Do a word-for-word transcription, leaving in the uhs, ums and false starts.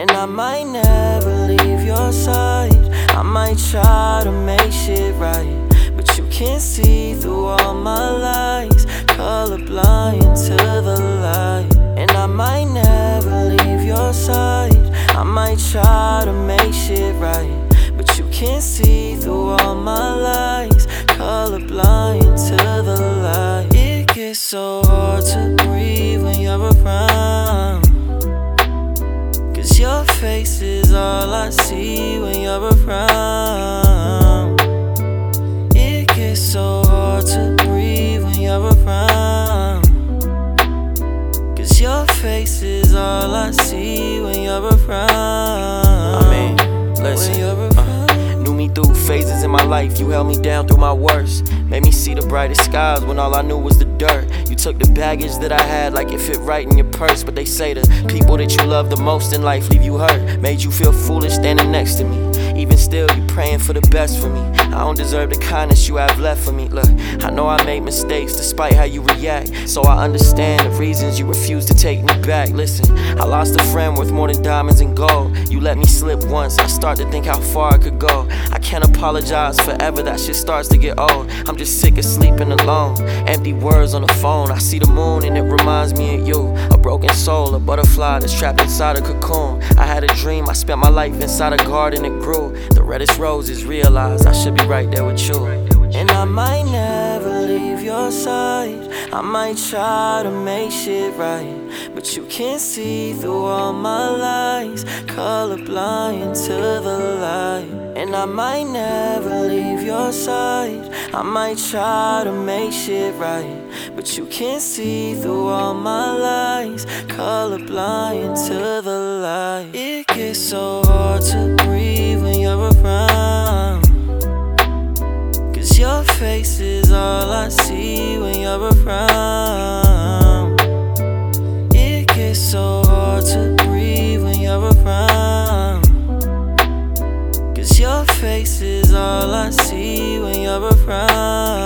And I might never leave your side. I might try to make shit right, but you can't see through all my lies. Colorblind to the light. And I might never leave your side. I might try to make shit right, but you can't see through all my lies. Colorblind to the light. It gets so hard to breathe when you're around, cause your face is all I see when you're around. It gets so hard to breathe when you're around, cause your face is all I see when you're around. I mean, listen, uh, knew me through phases in my life. You held me down through my worst. Made me see the brightest skies when all I knew was the dirt. You took the baggage that I had like it fit right in your purse. But they say the people that you love the most in life leave you hurt. Made you feel foolish standing next to me. Even still, you praying for the best for me. I don't deserve the kindness you have left for me. Look, I know I made mistakes despite how you react, so I understand the reasons you refuse to take me back. Listen, I lost a friend worth more than diamonds and gold. You let me slip once, I start to think how far I could go. I can't apologize forever, that shit starts to get old. I'm just sick of sleeping alone. Empty words on the phone, I see the moon and it reminds me of you. A broken soul, a butterfly that's trapped inside a cocoon. I had a dream, I spent my life inside a garden, it grew. The reddest roses realized I should be right there with you. And I might never leave your side. I might try to make shit right, but you can't see through all my lies. Colorblind to the light. And I might never leave your side. I might try to make shit right, but you can't see through all my lies. Colorblind to the light. It gets so hard to breathe when you're around, cause your face is all I see when you're around. It gets so hard to breathe when you're around, cause your face is all I see when you're around.